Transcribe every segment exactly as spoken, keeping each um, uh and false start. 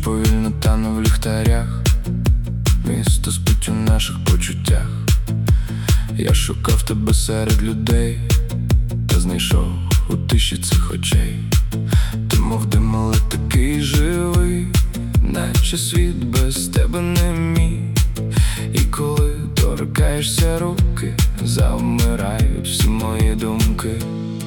повільно тане в ліхтарях. Місто спить у наших почуттях. Я шукав тебе серед людей, та знайшов у тиші цих очей. Ти мов дим, але такий живий, наче світ без тебе не мій. І коли торкаєшся руки, завмирають всі мої думки.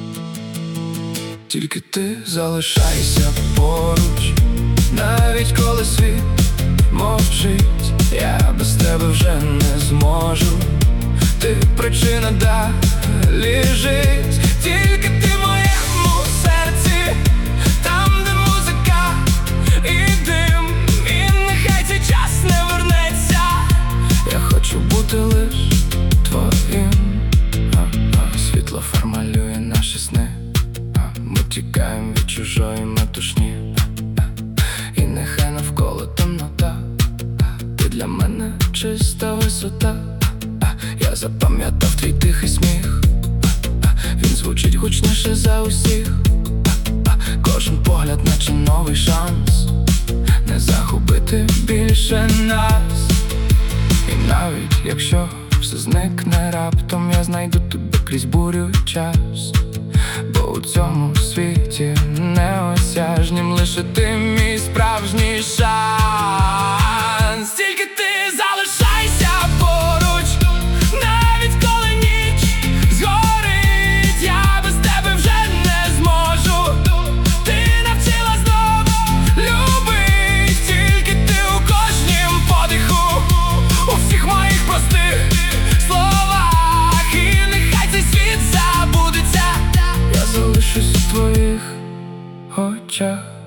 Тільки ти залишайся поруч, навіть коли світ мовчить. Я без тебе вже не зможу. Ти причина далі жить. Тільки ти в моєму серці, там, де музика і дим. І нехай цей час не вернеться. Я хочу бути лиш твоїм. А-а. Світло формалює наші сни. А-а. Ми тікаємо від чужої метушні. А-а. І нехай навколо темнота. А-а. Ти для мене чиста висота. Я запам'ятав твій тихий сміх. Він звучить гучніше за усіх. Кожен погляд, наче новий шанс не загубити більше нас. І навіть якщо все зникне раптом, я знайду тебе крізь бурю і час. Бо у цьому світі неосяжнім лише ти мій справжній шанс. Тільки ти залишайся поруч, навіть коли ніч згорить. Я без тебе вже не зможу. Ти навчила знову любить. Тільки ти у кожнім подиху, у всіх моїх простих словах. І нехай цей світ забудеться. Я залишусь у твоїх очах.